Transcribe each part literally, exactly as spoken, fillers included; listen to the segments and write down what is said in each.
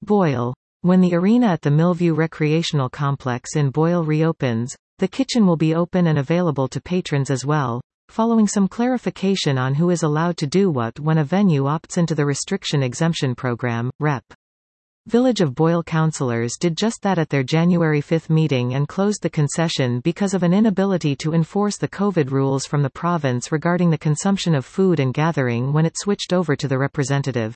Boyle. When the arena at the Millview Recreational Complex in Boyle reopens, the kitchen will be open and available to patrons as well, following some clarification on who is allowed to do what when a venue opts into the restriction exemption program. Rep. Village of Boyle councillors did just that at their January fifth meeting and closed the concession because of an inability to enforce the COVID rules from the province regarding the consumption of food and gathering when it switched over to the representative.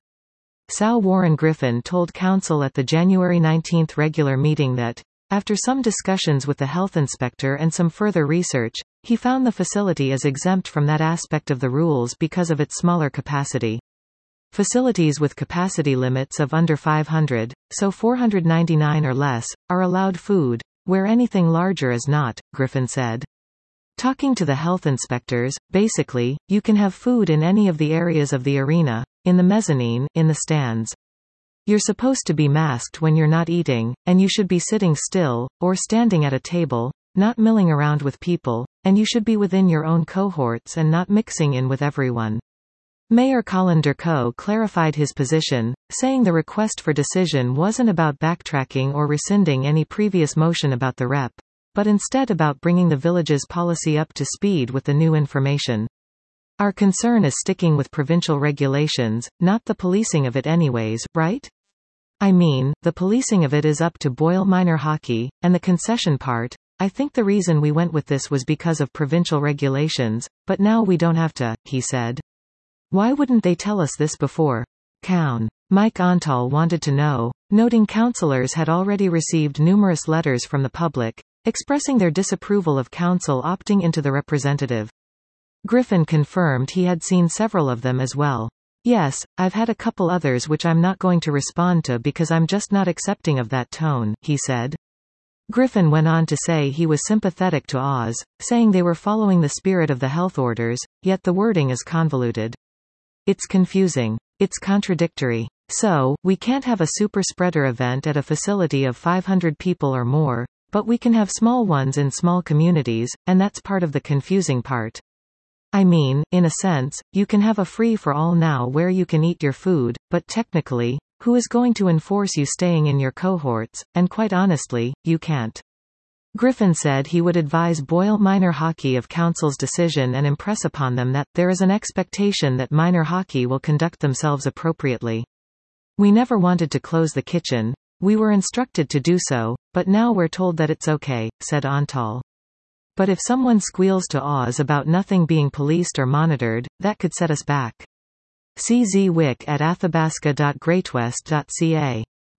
Sal Warren Griffin told council at the January nineteenth regular meeting that, after some discussions with the health inspector and some further research, he found the facility is exempt from that aspect of the rules because of its smaller capacity. Facilities with capacity limits of under five hundred, so four hundred ninety-nine or less, are allowed food, where anything larger is not, Griffin said. Talking to the health inspectors, basically, you can have food in any of the areas of the arena, in the mezzanine, in the stands. You're supposed to be masked when you're not eating, and you should be sitting still, or standing at a table, not milling around with people, and you should be within your own cohorts and not mixing in with everyone. Mayor Colin Durko clarified his position, saying the request for decision wasn't about backtracking or rescinding any previous motion about the rep, but instead about bringing the village's policy up to speed with the new information. Our concern is sticking with provincial regulations, not the policing of it anyways, right? I mean, the policing of it is up to Boyle Minor Hockey, and the concession part, I think the reason we went with this was because of provincial regulations, but now we don't have to, he said. Why wouldn't they tell us this before? Cown. Mike Ontal wanted to know, noting councillors had already received numerous letters from the public, expressing their disapproval of council opting into the representative. Griffin confirmed he had seen several of them as well. Yes, I've had a couple others which I'm not going to respond to because I'm just not accepting of that tone, he said. Griffin went on to say he was sympathetic to Oz, saying they were following the spirit of the health orders, yet the wording is convoluted. It's confusing. It's contradictory. So, we can't have a super spreader event at a facility of five hundred people or more, but we can have small ones in small communities, and that's part of the confusing part. I mean, in a sense, you can have a free-for-all now where you can eat your food, but technically, who is going to enforce you staying in your cohorts, and quite honestly, you can't. Griffin said he would advise Boyle Minor Hockey of council's decision and impress upon them that, there is an expectation that minor hockey will conduct themselves appropriately. We never wanted to close the kitchen, we were instructed to do so, but now we're told that it's okay, said Ontal. But if someone squeals to Oz about nothing being policed or monitored, that could set us back. C Z Wick at athabasca dot greatwest dot c a